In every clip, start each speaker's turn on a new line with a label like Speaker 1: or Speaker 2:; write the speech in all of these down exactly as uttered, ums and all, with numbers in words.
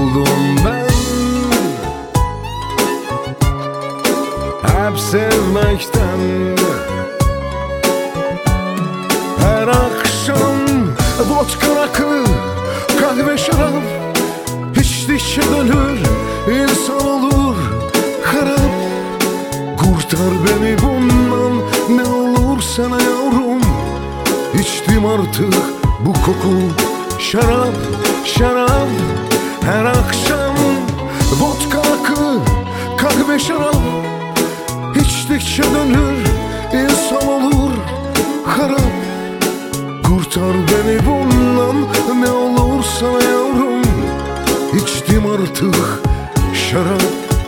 Speaker 1: Yoruldum ben hep sevmekten. Her akşam vodka, rakı, kahve, şarap içtikçe dönür, insan olur harap. Kurtar beni bundan, ne olur sana yavrum. İçtim artık bu koku şarap, şarap. Her akşam vodka, rakı, kahve, şarap içtikçe dönür, insan olur harap. Kurtar beni bundan, ne olur sana yavrum. İçtim artık şarap.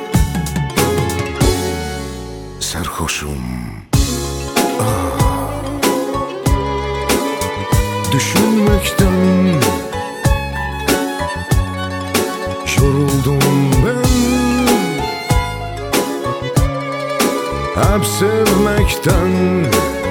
Speaker 1: Sarhoşum, ah, düşünmekten. Yoruldum ben hep sevmekten.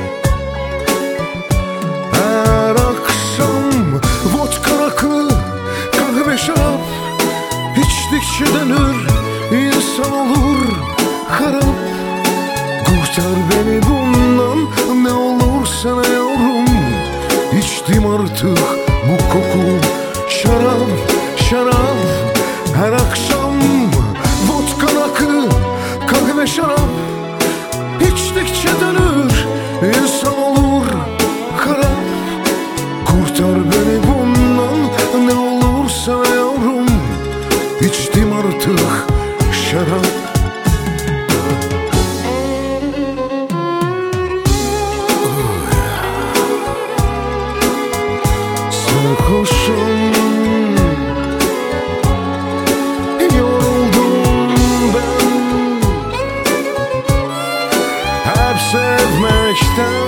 Speaker 1: Her akşam vodka, rakı, kahve, şarap içtikçe dönür, insan olur harap. Kurtar beni bundan, ne olur sana yavrum. İçtim artık bu koku şarap, şarap. Her akşam vodka, rakı, kahve, şarap içtikçe dönür, insan olur harap. Kurtar beni bundan, ne olur sana yavrum. İçtim artık şarap. Sarhoşum, yoruldum ben hep sevmekten.